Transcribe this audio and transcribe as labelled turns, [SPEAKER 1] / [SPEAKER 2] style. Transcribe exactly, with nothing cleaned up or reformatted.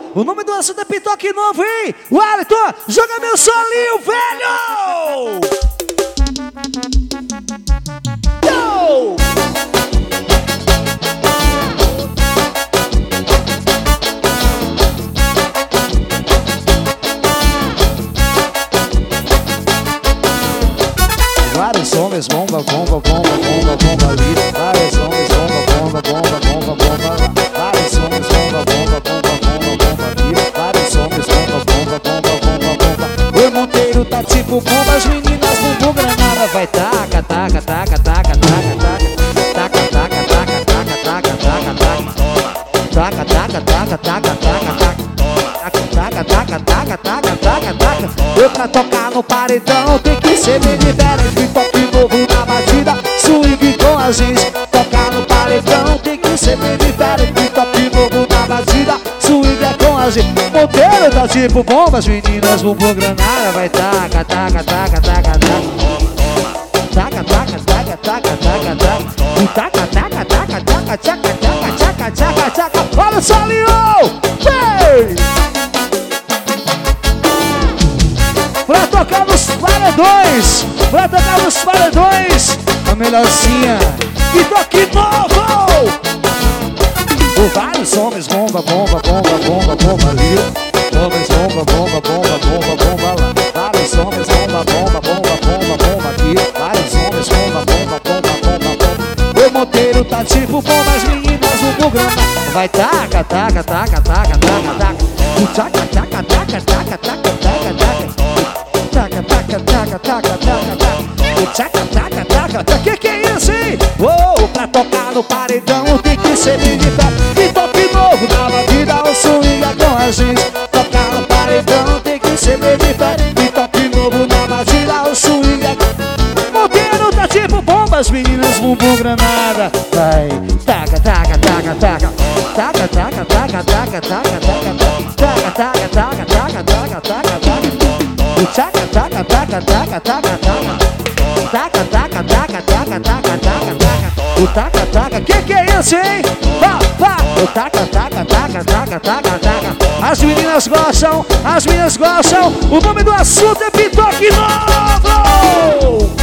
[SPEAKER 1] O nome do assunto é Pitoque Novo, hein? Wellington, joga meu solinho, velho! Yo! Vários homens, bomba, bomba, bomba, bomba, bomba ali. Vários homens, bomba, bomba, bomba, bomba, bomba lá. Vários homens, bomba, bomba, bomba, bomba, bomba ali. Vários homens, bomba, bomba, bomba, bomba, bomba. O Monteiro tá tipo bomba, as meninas bumbum granada. Vai taca, taca, taca, taca, taca, taca. Taca, taca, taca, taca, taca, taca, taca. Taca, taca, taca, taca, taca, taca. Taca, taca, taca, taca, taca, taca. Eu pra tocar no paredão tem que ser bem diferente. Toque novo na batida, swing com a gente. Tocar no paredão tem que ser bem diferente. Toque novo na batida, swing é com a gente. Monteiro tá tipo bomba, as meninas bumbum granada. Vai taca, taca, taca, taca, taca. Taca, taca, taca, taca, taca, taca. Taca, taca, taca, taca, taca, taca, taca, taca, taca. Olha o solinho! Vem! Pra tocar nos paredões, pra tocar nos paredões, a melhorzinha, Pitoque Novo! Por vários homens, bomba, bomba, bomba, bomba, bomba ali. Homens, bomba, bomba, bomba, bomba, bomba lá. Vários homens, bomba, bomba, bomba, bomba, bomba aqui. Vários homens, bomba, bomba, bomba, bomba, bomba. O Monteiro tá tipo bomba, as meninas no programa. Vai taca, taca, taca, taca, taca, taca. Taca, taca, taca, taca, taca, taca, taca. Taca, taca, taca, taca, taca, taca. Taca, taca, taca, taca. Que que é isso, hein? Oh, pra tocar no paredão tem que ser bem de pé. Pitoque novo na batida, o swing é com a gente. Tocar no paredão tem que ser bem de pé. Pitoque novo na batida, o swing é com... Monteiro tá tipo bomba, as meninas bumbum granada. Vai, taca, taca, taca, taca. Taca, taca, taca, taca, taca, taca, taca, taca, taca, taca, taca, taca, taca. Taca, taca, taca, taca, taca, taca. Taca, taca, taca, taca, taca, taca, taca. O taca, taca, que que é isso, hein? Pá, pá. O taca, taca, taca, taca, taca, taca. As meninas gostam, as meninas gostam. O nome do assunto é Pitoque Novo!